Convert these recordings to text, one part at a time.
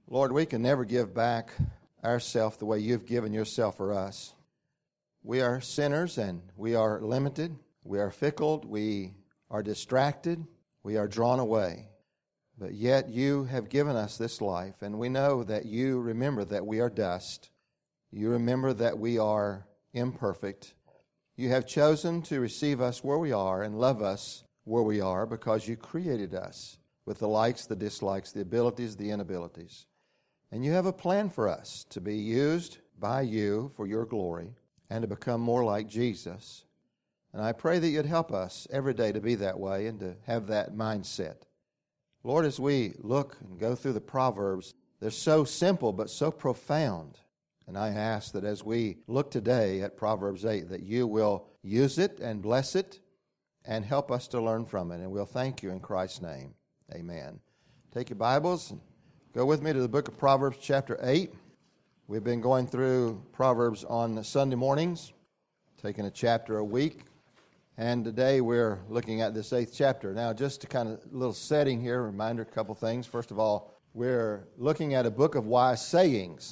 Lord, we can never give back ourselves the way you've given yourself for us. We are sinners and we are limited. We are fickle. We are distracted. We are drawn away. But yet you have given us this life, and we know that you remember that we are dust. You remember that we are imperfect. You have chosen to receive us where we are and love us where we are because you created us with the likes, the dislikes, the abilities, the inabilities. And you have a plan for us to be used by you for your glory and to become more like Jesus. And I pray that you'd help us every day to be that way and to have that mindset. Lord, as we look and go through the Proverbs, they're so simple but so profound. And I ask that as we look today at Proverbs 8, that you will use it and bless it and help us to learn from it. And we'll thank you in Christ's name. Amen. Take your Bibles and go with me to the book of Proverbs chapter 8. We've been going through Proverbs on Sunday mornings, taking a chapter a week. And today we're looking at this 8th chapter. Now, just to kind of a little setting here, reminder, a couple things. First of all, we're looking at a book of wise sayings.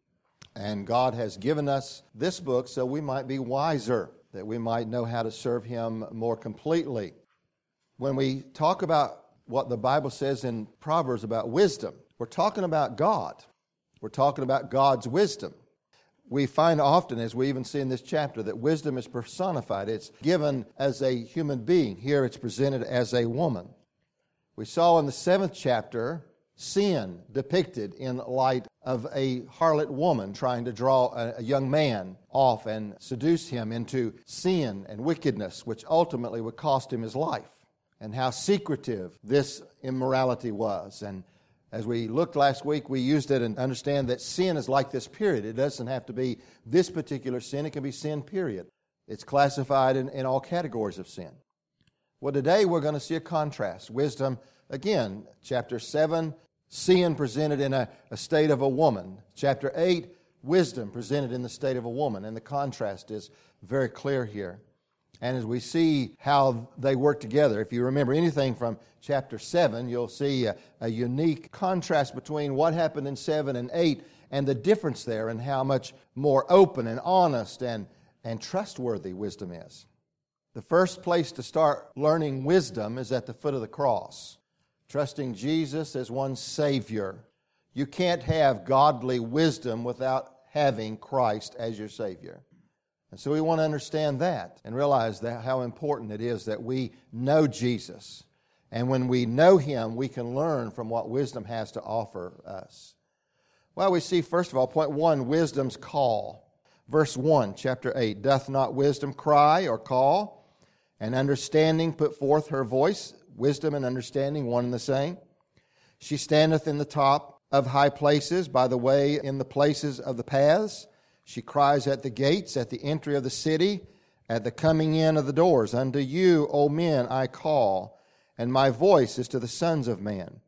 And God has given us this book so we might be wiser, that we might know how to serve Him more completely. When we talk about what the Bible says in Proverbs about wisdom, we're talking about God. We're talking about God's wisdom. We find often, as we even see in this chapter, that wisdom is personified. It's given as a human being. Here it's presented as a woman. We saw in the 7th chapter sin depicted in light of a harlot woman trying to draw a young man off and seduce him into sin and wickedness, which ultimately would cost him his life, and how secretive this immorality was. And as we looked last week, we used it and understand that sin is like this period. It doesn't have to be this particular sin. It can be sin, period. It's classified in all categories of sin. Well, today we're going to see a contrast. Wisdom, again, chapter 7, sin presented in a state of a woman. Chapter 8, wisdom presented in the state of a woman. And the contrast is very clear here. And as we see how they work together, if you remember anything from chapter 7, you'll see a unique contrast between what happened in 7 and 8 and the difference there and how much more open and honest and trustworthy wisdom is. The first place to start learning wisdom is at the foot of the cross. Trusting Jesus as one's Savior. You can't have godly wisdom without having Christ as your Savior. And so we want to understand that and realize that how important it is that we know Jesus. And when we know Him, we can learn from what wisdom has to offer us. Well, we see, first of all, point 1, wisdom's call. Verse 1, chapter 8, doth not wisdom cry or call, and understanding put forth her voice? Wisdom and understanding, one and the same. She standeth in the top of high places, by the way in the places of the paths. She cries at the gates, at the entry of the city, at the coming in of the doors. Unto you, O men, I call, and my voice is to the sons of men.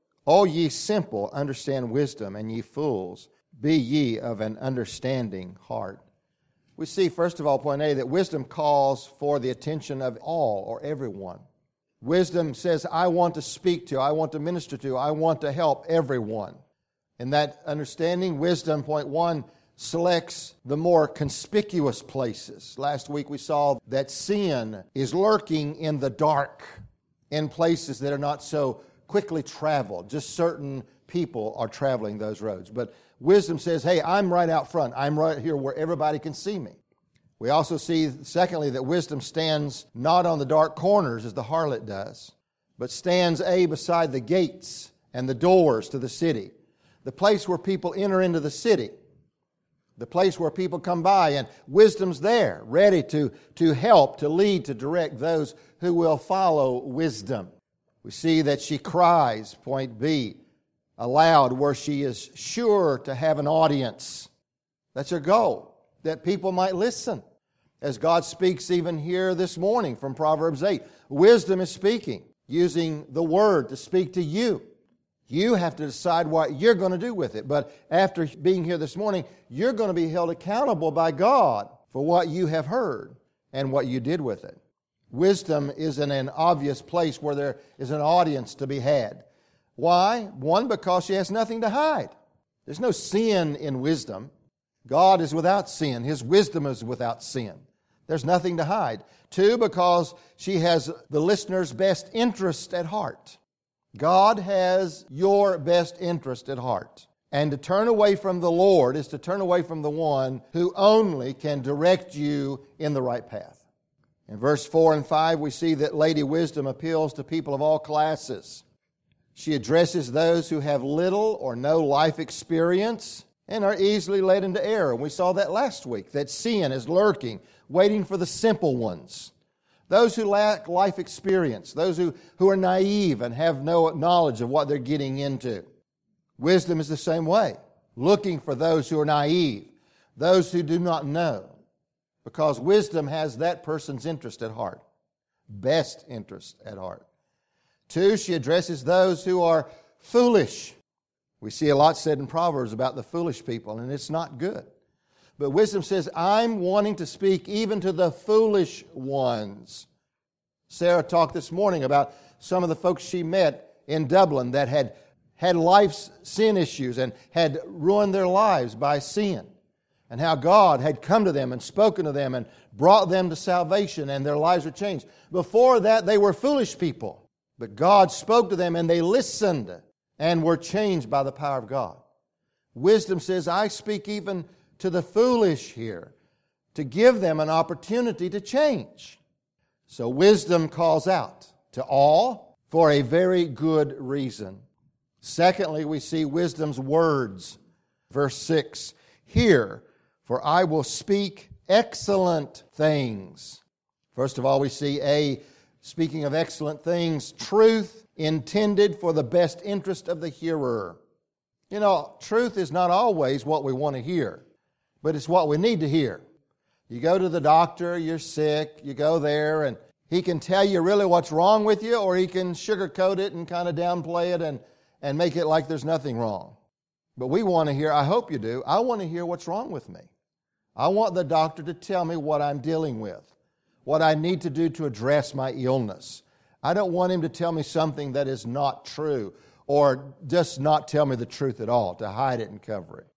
O ye simple, understand wisdom, and ye fools, be ye of an understanding heart. We see, first of all, point A, that wisdom calls for the attention of all or everyone. Wisdom says, I want to speak to, I want to minister to, I want to help everyone. In that understanding, wisdom, point 1, selects the more conspicuous places. Last week we saw that sin is lurking in the dark, in places that are not so quickly traveled. Just certain people are traveling those roads. But wisdom says, hey, I'm right out front. I'm right here where everybody can see me. We also see, secondly, that wisdom stands not on the dark corners as the harlot does, but stands, beside the gates and the doors to the city, the place where people enter into the city, the place where people come by, and wisdom's there, ready to help, to lead, to direct those who will follow wisdom. We see that she cries, point B, aloud, where she is sure to have an audience. That's her goal, that people might listen. As God speaks even here this morning from Proverbs 8, wisdom is speaking, using the Word to speak to you. You have to decide what you're going to do with it. But after being here this morning, you're going to be held accountable by God for what you have heard and what you did with it. Wisdom is in an obvious place where there is an audience to be had. Why? One, because she has nothing to hide. There's no sin in wisdom. God is without sin. His wisdom is without sin. There's nothing to hide. Two, because she has the listener's best interest at heart. God has your best interest at heart. And to turn away from the Lord is to turn away from the one who only can direct you in the right path. In verse 4 and 5, we see that Lady Wisdom appeals to people of all classes. She addresses those who have little or no life experience and are easily led into error. And we saw that last week, that sin is lurking, waiting for the simple ones. Those who lack life experience, those who are naive and have no knowledge of what they're getting into. Wisdom is the same way, looking for those who are naive, those who do not know, because wisdom has that person's interest at heart, best interest at heart. Two, she addresses those who are foolish. We see a lot said in Proverbs about the foolish people, and it's not good. But wisdom says, I'm wanting to speak even to the foolish ones. Sarah talked this morning about some of the folks she met in Dublin that had life's sin issues and had ruined their lives by sin, and how God had come to them and spoken to them and brought them to salvation, and their lives were changed. Before that, they were foolish people, but God spoke to them and they listened and were changed by the power of God. Wisdom says, I speak even to the foolish here, to give them an opportunity to change. So wisdom calls out to all for a very good reason. Secondly, we see wisdom's words. Verse 6, Hear, for I will speak excellent things. First of all, we see speaking of excellent things, truth intended for the best interest of the hearer. You know, truth is not always what we want to hear, but it's what we need to hear. You go to the doctor, you're sick, you go there, and he can tell you really what's wrong with you, or he can sugarcoat it and kind of downplay it and make it like there's nothing wrong. But we want to hear, I hope you do, I want to hear what's wrong with me. I want the doctor to tell me what I'm dealing with, what I need to do to address my illness. I don't want him to tell me something that is not true, or just not tell me the truth at all, to hide it and cover it.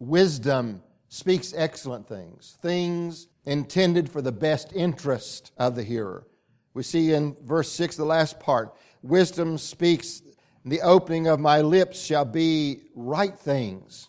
Wisdom speaks excellent things, things intended for the best interest of the hearer. We see in verse 6, the last part, wisdom speaks, the opening of my lips shall be right things.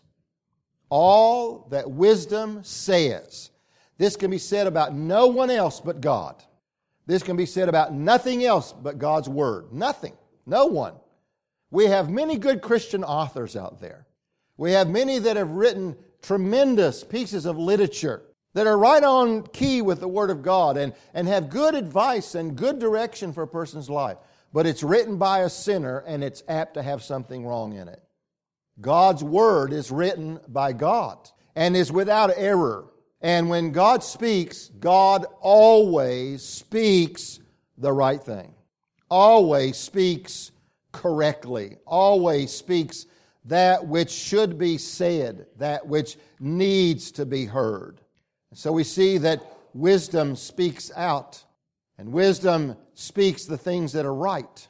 All that wisdom says. This can be said about no one else but God. This can be said about nothing else but God's Word. Nothing. No one. We have many good Christian authors out there. We have many that have written tremendous pieces of literature that are right on key with the Word of God and have good advice and good direction for a person's life. But it's written by a sinner and it's apt to have something wrong in it. God's Word is written by God and is without error. And when God speaks, God always speaks the right thing. Always speaks correctly. Always speaks that which should be said, that which needs to be heard. So we see that wisdom speaks out, and wisdom speaks the things that are right.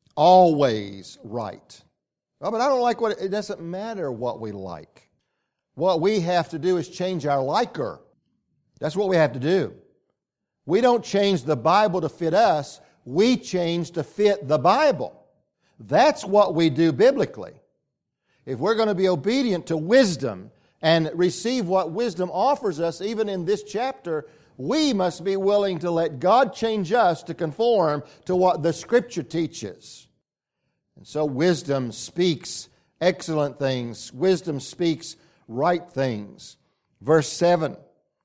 Always right. Well, but I don't like it doesn't matter what we like. What we have to do is change our liker. That's what we have to do. We don't change the Bible to fit us. We change to fit the Bible. That's what we do biblically. If we're going to be obedient to wisdom and receive what wisdom offers us, even in this chapter, we must be willing to let God change us to conform to what the Scripture teaches. And so wisdom speaks excellent things. Wisdom speaks right things. Verse 7,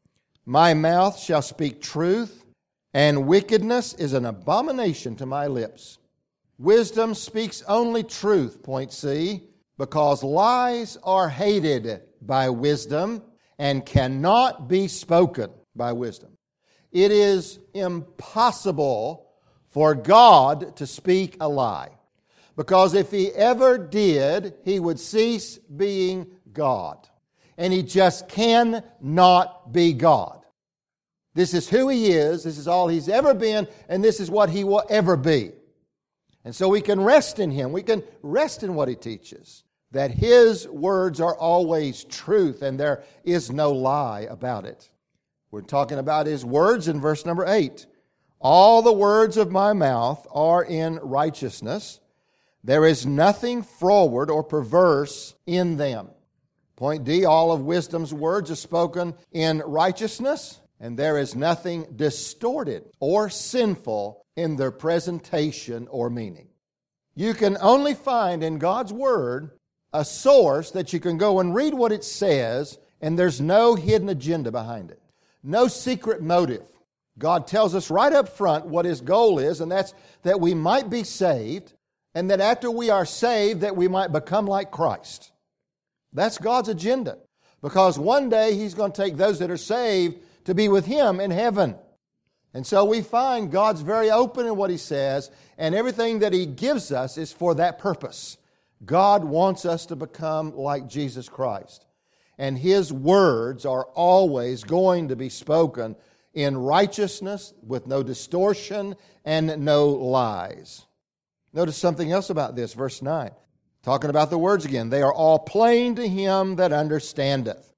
My mouth shall speak truth, and wickedness is an abomination to my lips. Wisdom speaks only truth, point C, because lies are hated by wisdom and cannot be spoken by wisdom. It is impossible for God to speak a lie, because if He ever did, He would cease being God. And He just cannot be God. This is who He is, this is all He's ever been, and this is what He will ever be. And so we can rest in Him. We can rest in what He teaches. That His words are always truth and there is no lie about it. We're talking about His words in verse number 8. All the words of my mouth are in righteousness. There is nothing froward or perverse in them. Point D, all of wisdom's words are spoken in righteousness, and there is nothing distorted or sinful in their presentation or meaning. You can only find in God's Word a source that you can go and read what it says, and there's no hidden agenda behind it. No secret motive. God tells us right up front what His goal is, and that's that we might be saved, and that after we are saved, that we might become like Christ. That's God's agenda. Because one day He's going to take those that are saved to be with Him in heaven. And so we find God's very open in what He says, and everything that He gives us is for that purpose. God wants us to become like Jesus Christ. And His words are always going to be spoken in righteousness with no distortion and no lies. Notice something else about this, verse 9. Talking about the words again. They are all plain to him that understandeth.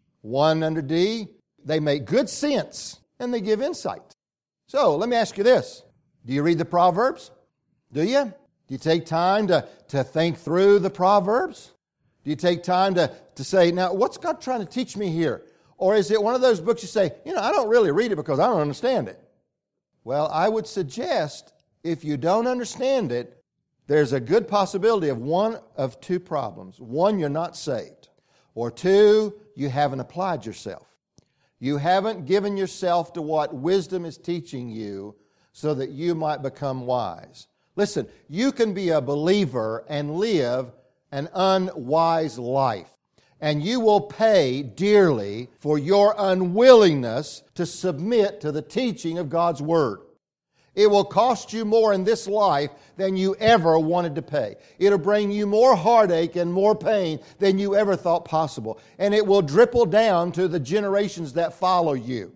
1 under D, they make good sense and they give insight. So, let me ask you this. Do you read the Proverbs? Do you? Do you take time to think through the Proverbs? Do you take time to say, now, what's God trying to teach me here? Or is it one of those books you say, I don't really read it because I don't understand it? Well, I would suggest if you don't understand it, there's a good possibility of one of two problems. One, you're not saved. Or two, you haven't applied yourself. You haven't given yourself to what wisdom is teaching you so that you might become wise. Listen, you can be a believer and live an unwise life. And you will pay dearly for your unwillingness to submit to the teaching of God's Word. It will cost you more in this life than you ever wanted to pay. It'll bring you more heartache and more pain than you ever thought possible. And it will dribble down to the generations that follow you.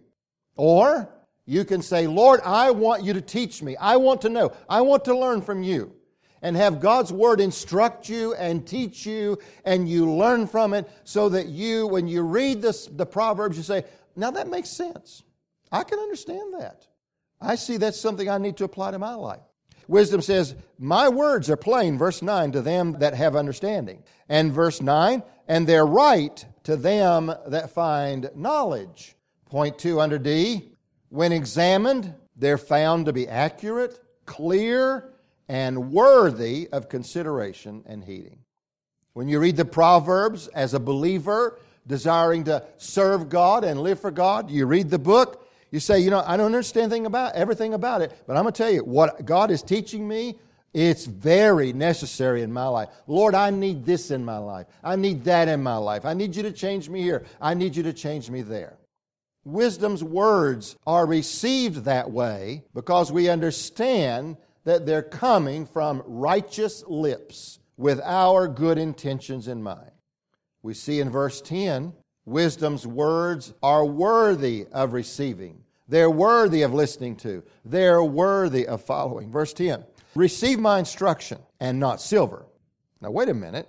Or you can say, Lord, I want you to teach me. I want to know. I want to learn from you. And have God's Word instruct you and teach you and you learn from it so that you, when you read the Proverbs, you say, now that makes sense. I can understand that. I see that's something I need to apply to my life. Wisdom says, my words are plain, verse 9, to them that have understanding. And verse 9, and they're right to them that find knowledge. Point 2 under D, when examined, they're found to be accurate, clear, and worthy of consideration and heeding. When you read the Proverbs as a believer, desiring to serve God and live for God, you read the book, you say, I don't understand everything about it, but I'm going to tell you, what God is teaching me, it's very necessary in my life. Lord, I need this in my life. I need that in my life. I need you to change me here. I need you to change me there. Wisdom's words are received that way because we understand that they're coming from righteous lips with our good intentions in mind. We see in verse 10, wisdom's words are worthy of receiving. They're worthy of listening to. They're worthy of following. Verse 10, receive my instruction and not silver. Now wait a minute.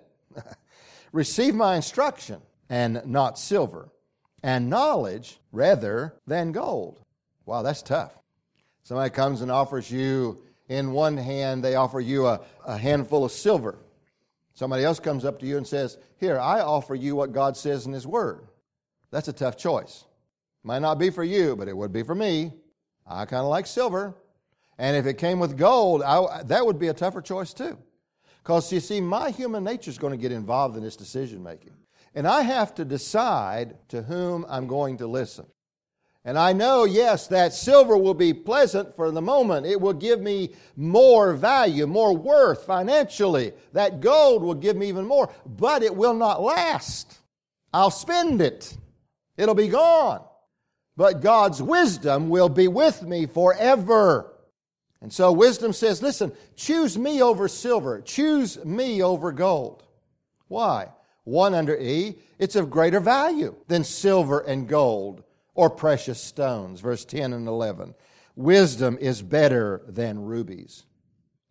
Receive my instruction and not silver, and knowledge rather than gold. Wow, that's tough. Somebody comes and offers you, in one hand, they offer you a handful of silver. Somebody else comes up to you and says, here, I offer you what God says in His Word. That's a tough choice. Might not be for you, but it would be for me. I kind of like silver. And if it came with gold, that would be a tougher choice too. Because you see, my human nature is going to get involved in this decision making. And I have to decide to whom I'm going to listen. And I know, yes, that silver will be pleasant for the moment. It will give me more value, more worth financially. That gold will give me even more. But it will not last. I'll spend it. It'll be gone. But God's wisdom will be with me forever. And so wisdom says, listen, choose me over silver. Choose me over gold. Why? 1 under E, it's of greater value than silver and gold or precious stones. Verse 10 and 11. Wisdom is better than rubies.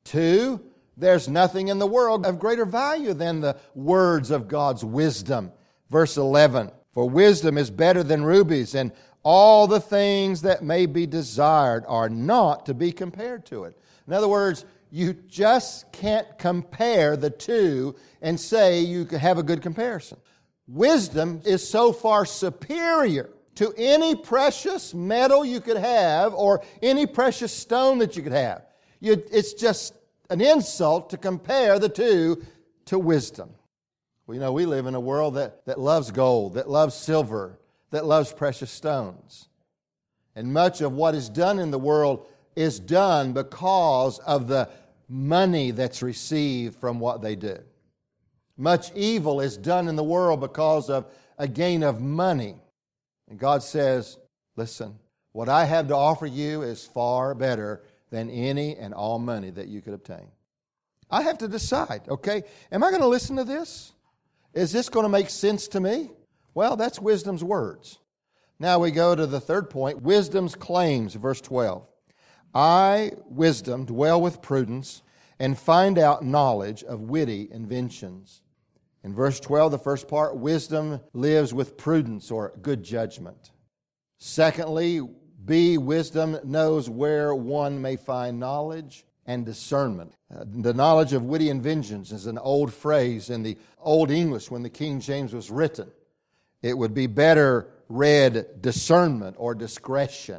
2, there's nothing in the world of greater value than the words of God's wisdom. Verse 11, for wisdom is better than rubies, and all the things that may be desired are not to be compared to it. In other words, you just can't compare the two and say you can have a good comparison. Wisdom is so far superior to any precious metal you could have or any precious stone that you could have. It's just an insult to compare the two to wisdom. Well, we live in a world that loves gold, that loves silver, that loves precious stones. And much of what is done in the world is done because of the money that's received from what they do. Much evil is done in the world because of a gain of money. And God says, listen, what I have to offer you is far better than any and all money that you could obtain. I have to decide, okay, am I going to listen to this? Is this going to make sense to me? Well, that's wisdom's words. Now we go to the third point, wisdom's claims, verse 12. I, wisdom, dwell with prudence and find out knowledge of witty inventions. In verse 12, the first part, wisdom lives with prudence or good judgment. Secondly, B, wisdom knows where one may find knowledge and discernment. The knowledge of witty inventions is an old phrase in the Old English when the King James was written. It would be better read discernment or discretion.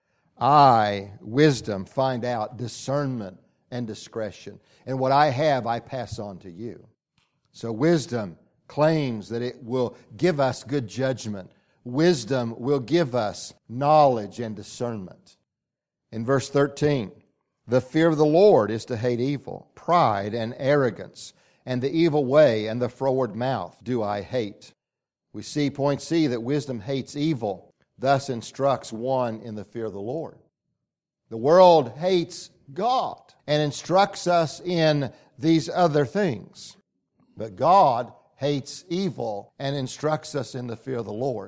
I, wisdom, find out discernment and discretion. And what I have, I pass on to you. So wisdom claims that it will give us good judgment. Wisdom will give us knowledge and discernment. In verse 13, the fear of the Lord is to hate evil, pride and arrogance, and the evil way and the froward mouth do I hate. We see, point C, that wisdom hates evil, thus instructs one in the fear of the Lord. The world hates God and instructs us in these other things. But God hates evil and instructs us in the fear of the Lord.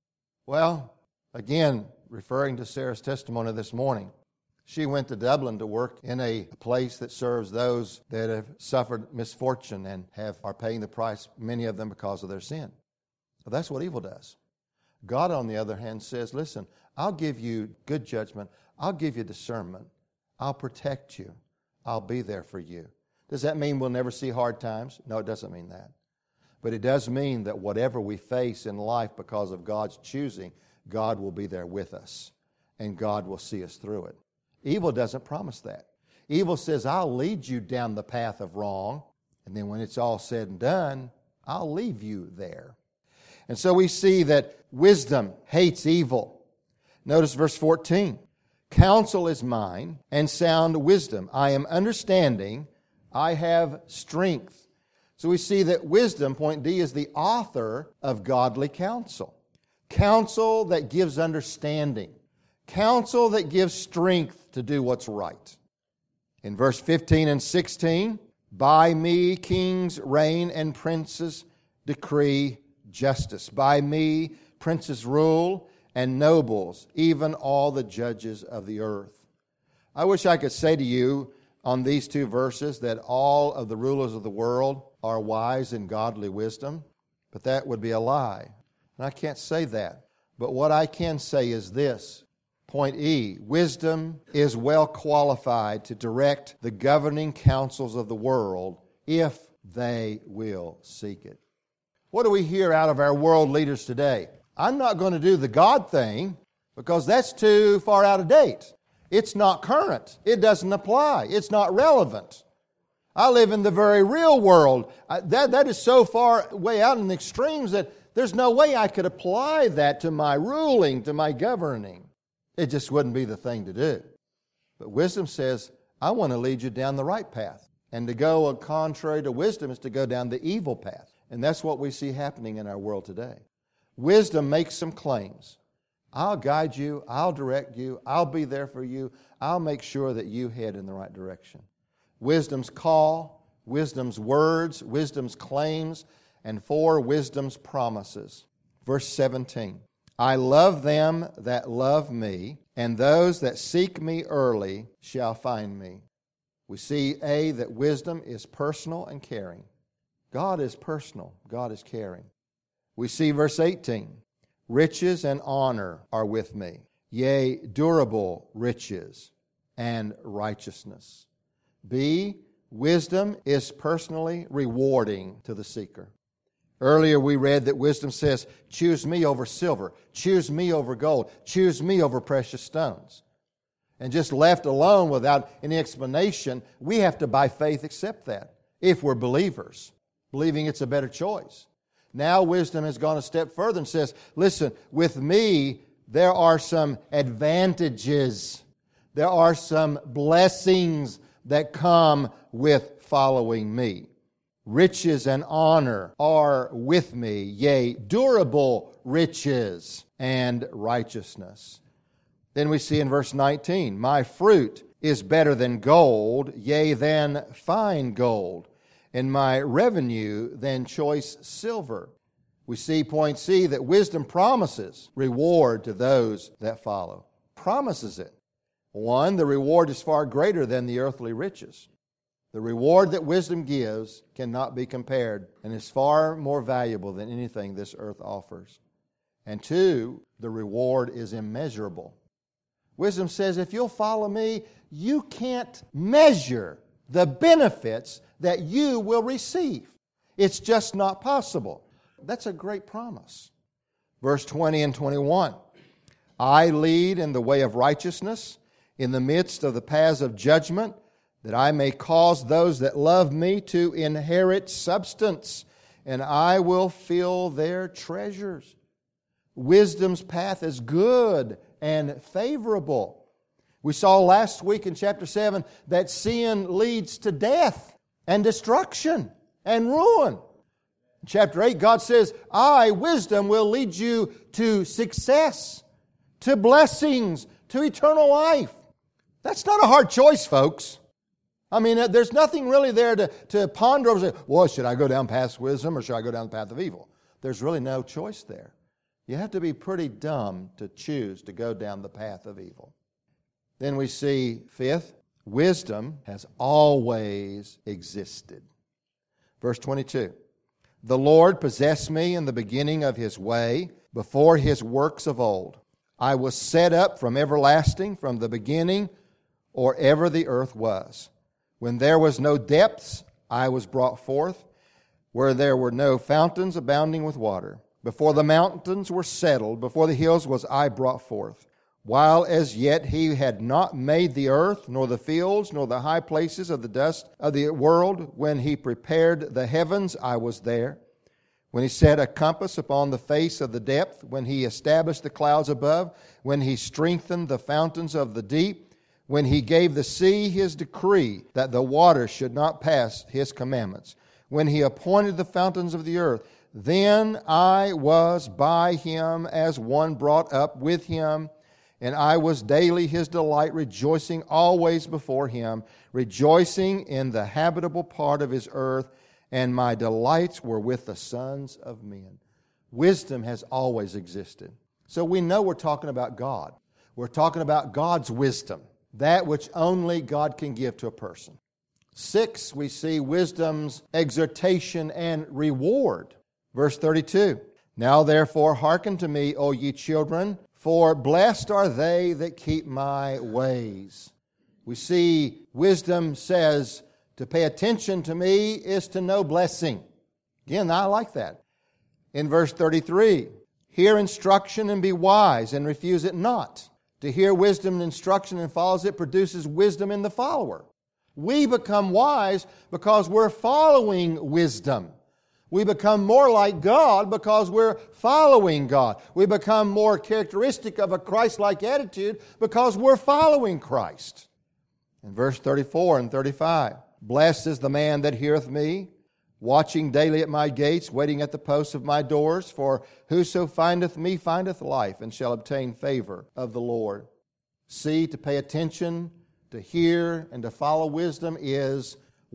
Well, again, referring to Sarah's testimony this morning, she went to Dublin to work in a place that serves those that have suffered misfortune and are paying the price, many of them because of their sin. Well, that's what evil does. God, on the other hand, says, listen, I'll give you good judgment. I'll give you discernment. I'll protect you. I'll be there for you. Does that mean we'll never see hard times? No, it doesn't mean that. But it does mean that whatever we face in life because of God's choosing, God will be there with us, and God will see us through it. Evil doesn't promise that. Evil says, I'll lead you down the path of wrong, and then when it's all said and done, I'll leave you there. And so we see that wisdom hates evil. Notice verse 14. Counsel is mine, and sound wisdom. I am understanding, I have strength. So we see that wisdom, point D, is the author of godly counsel. Counsel that gives understanding. Counsel that gives strength to do what's right. In verse 15 and 16, by me kings reign and princes decree justice. By me princes rule and nobles, even all the judges of the earth. I wish I could say to you on these two verses that all of the rulers of the world are wise in godly wisdom, but that would be a lie. And I can't say that. But what I can say is this. Point E, wisdom is well qualified to direct the governing councils of the world if they will seek it. What do we hear out of our world leaders today? I'm not going to do the God thing because that's too far out of date. It's not current. It doesn't apply. It's not relevant. I live in the very real world. That is so far way out in the extremes that there's no way I could apply that to my ruling, to my governing. It just wouldn't be the thing to do. But wisdom says, I want to lead you down the right path. And to go contrary to wisdom is to go down the evil path. And that's what we see happening in our world today. Wisdom makes some claims. I'll guide you. I'll direct you. I'll be there for you. I'll make sure that you head in the right direction. Wisdom's call, wisdom's words, wisdom's claims, and 4, wisdom's promises. Verse 17, I love them that love me, and those that seek me early shall find me. We see, A, that wisdom is personal and caring. God is personal. God is caring. We see verse 18. Riches and honor are with me, yea, durable riches and righteousness. B, wisdom is personally rewarding to the seeker. Earlier we read that wisdom says, choose me over silver, choose me over gold, choose me over precious stones. And just left alone without any explanation, we have to by faith accept that if we're believers, believing it's a better choice. Now wisdom has gone a step further and says, listen, with me there are some advantages. There are some blessings that come with following me. Riches and honor are with me, yea, durable riches and righteousness. Then we see in verse 19, my fruit is better than gold, yea, than fine gold, and my revenue than choice silver. We see, point C, that wisdom promises reward to those that follow. Promises it. One, the reward is far greater than the earthly riches. The reward that wisdom gives cannot be compared and is far more valuable than anything this earth offers. And two, the reward is immeasurable. Wisdom says, if you'll follow me, you can't measure the benefits that you will receive. It's just not possible. That's a great promise. Verse 20 and 21. I lead in the way of righteousness, in the midst of the paths of judgment, that I may cause those that love me to inherit substance, and I will fill their treasures. Wisdom's path is good and favorable. We saw last week in chapter 7 that sin leads to death and destruction and ruin. In chapter 8, God says, I, wisdom, will lead you to success, to blessings, to eternal life. That's not a hard choice, folks. I mean, there's nothing really there to ponder over. Well, should I go down past wisdom or should I go down the path of evil? There's really no choice there. You have to be pretty dumb to choose to go down the path of evil. Then we see, fifth, wisdom has always existed. Verse 22. The Lord possessed me in the beginning of His way, before His works of old. I was set up from everlasting, from the beginning, or ever the earth was. When there was no depths, I was brought forth, where there were no fountains abounding with water. Before the mountains were settled, before the hills was I brought forth. While as yet He had not made the earth, nor the fields, nor the high places of the dust of the world, when He prepared the heavens, I was there. When He set a compass upon the face of the depth, when He established the clouds above, when He strengthened the fountains of the deep, when He gave the sea His decree, that the waters should not pass His commandments, when He appointed the fountains of the earth, then I was by Him as one brought up with Him, and I was daily His delight, rejoicing always before Him, rejoicing in the habitable part of His earth, and my delights were with the sons of men. Wisdom has always existed. So we know we're talking about God. We're talking about God's wisdom, that which only God can give to a person. 6, we see wisdom's exhortation and reward. Verse 32, now therefore hearken to me, O ye children, for blessed are they that keep my ways. We see wisdom says to pay attention to me is to know blessing. Again, I like that. In verse 33, hear instruction and be wise and refuse it not. To hear wisdom and instruction and follows it produces wisdom in the follower. We become wise because we're following wisdom. We become more like God because we're following God. We become more characteristic of a Christ-like attitude because we're following Christ. In verse 34 and 35, blessed is the man that heareth me, watching daily at my gates, waiting at the posts of my doors. For whoso findeth me findeth life, and shall obtain favor of the Lord. See, to pay attention, to hear, and to follow wisdom is,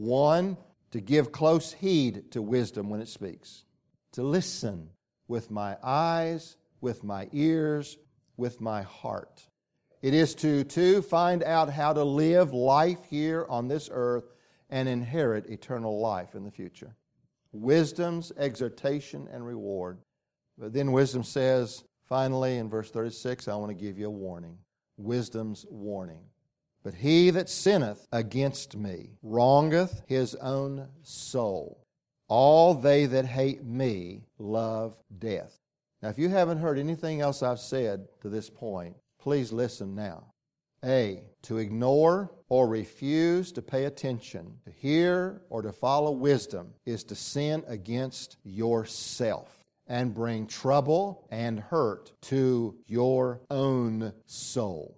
1, to give close heed to wisdom when it speaks. To listen with my eyes, with my ears, with my heart. It is to find out how to live life here on this earth and inherit eternal life in the future. Wisdom's exhortation and reward. But then wisdom says, finally, in verse 36, I want to give you a warning. Wisdom's warning. But he that sinneth against me wrongeth his own soul. All they that hate me love death. Now, if you haven't heard anything else I've said to this point, please listen now. A, to ignore or refuse to pay attention, to hear or to follow wisdom is to sin against yourself and bring trouble and hurt to your own soul.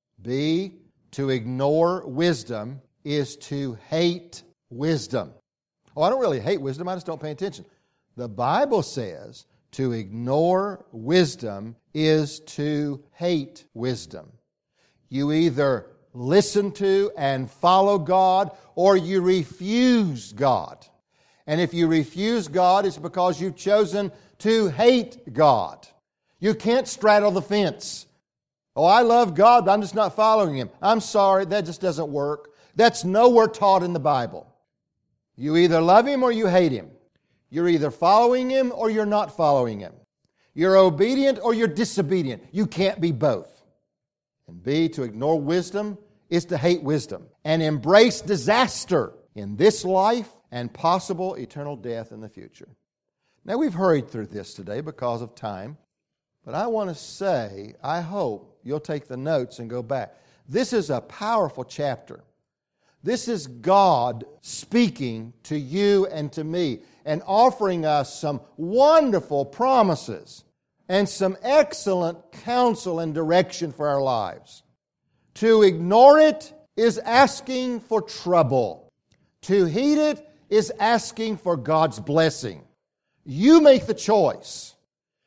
B, to ignore wisdom is to hate wisdom. Oh, I don't really hate wisdom, I just don't pay attention. The Bible says to ignore wisdom is to hate wisdom. You either listen to and follow God, or you refuse God. And if you refuse God, it's because you've chosen to hate God. You can't straddle the fence. Oh, I love God, but I'm just not following Him. I'm sorry, that just doesn't work. That's nowhere taught in the Bible. You either love Him or you hate Him. You're either following Him or you're not following Him. You're obedient or you're disobedient. You can't be both. And B, to ignore wisdom is to hate wisdom and embrace disaster in this life and possible eternal death in the future. Now, we've hurried through this today because of time, but I want to say, I hope you'll take the notes and go back. This is a powerful chapter. This is God speaking to you and to me and offering us some wonderful promises and some excellent counsel and direction for our lives. To ignore it is asking for trouble. To heed it is asking for God's blessing. You make the choice.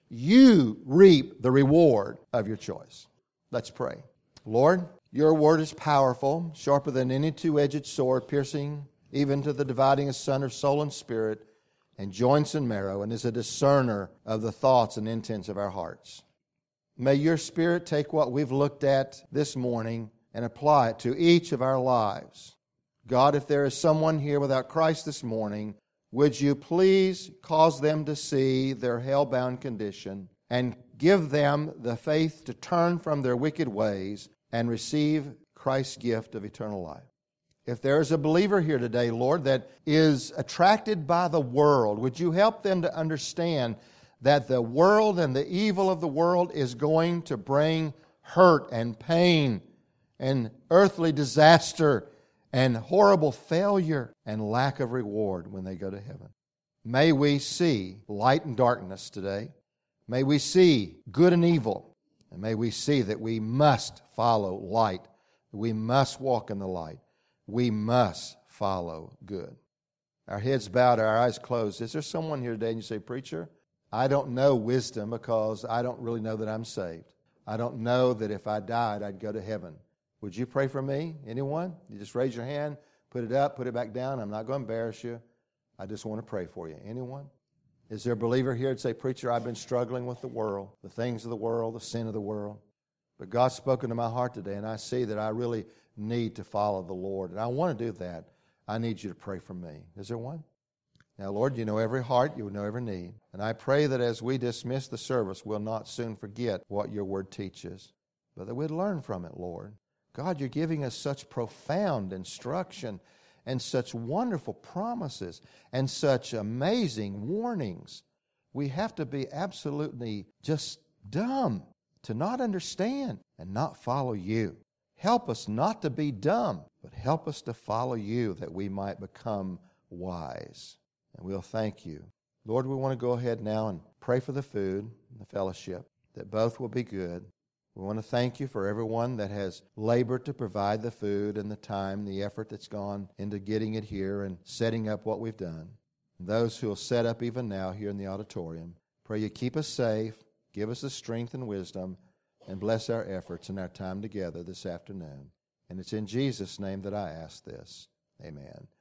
You reap the reward of your choice. Let's pray. Lord, Your Word is powerful, sharper than any two-edged sword, piercing even to the dividing asunder of soul and spirit, and joints and marrow, and is a discerner of the thoughts and intents of our hearts. May Your Spirit take what we've looked at this morning and apply it to each of our lives. God, if there is someone here without Christ this morning, would You please cause them to see their hell-bound condition and give them the faith to turn from their wicked ways and receive Christ's gift of eternal life. If there is a believer here today, Lord, that is attracted by the world, would You help them to understand that the world and the evil of the world is going to bring hurt and pain and earthly disaster and horrible failure and lack of reward when they go to heaven. May we see light and darkness today. May we see good and evil. And may we see that we must follow light. We must walk in the light. We must follow good. Our heads bowed, our eyes closed. Is there someone here today and you say, Preacher, I don't know wisdom because I don't really know that I'm saved. I don't know that if I died, I'd go to heaven. Would you pray for me? Anyone? You just raise your hand, put it up, put it back down. I'm not going to embarrass you. I just want to pray for you. Anyone? Is there a believer here that say, Preacher, I've been struggling with the world, the things of the world, the sin of the world. But God's spoken to my heart today, and I see that I really need to follow the Lord. And I want to do that. I need you to pray for me. Is there one? Now, Lord, You know every heart, You know every need. And I pray that as we dismiss the service, we'll not soon forget what Your Word teaches, but that we'd learn from it, Lord. God, You're giving us such profound instruction and such wonderful promises and such amazing warnings. We have to be absolutely just dumb to not understand and not follow You. Help us not to be dumb, but help us to follow You that we might become wise. And we'll thank You. Lord, we want to go ahead now and pray for the food and the fellowship, that both will be good. We want to thank You for everyone that has labored to provide the food and the time, the effort that's gone into getting it here and setting up what we've done. And those who will set up even now here in the auditorium, pray You keep us safe, give us the strength and wisdom, and bless our efforts and our time together this afternoon. And it's in Jesus' name that I ask this. Amen.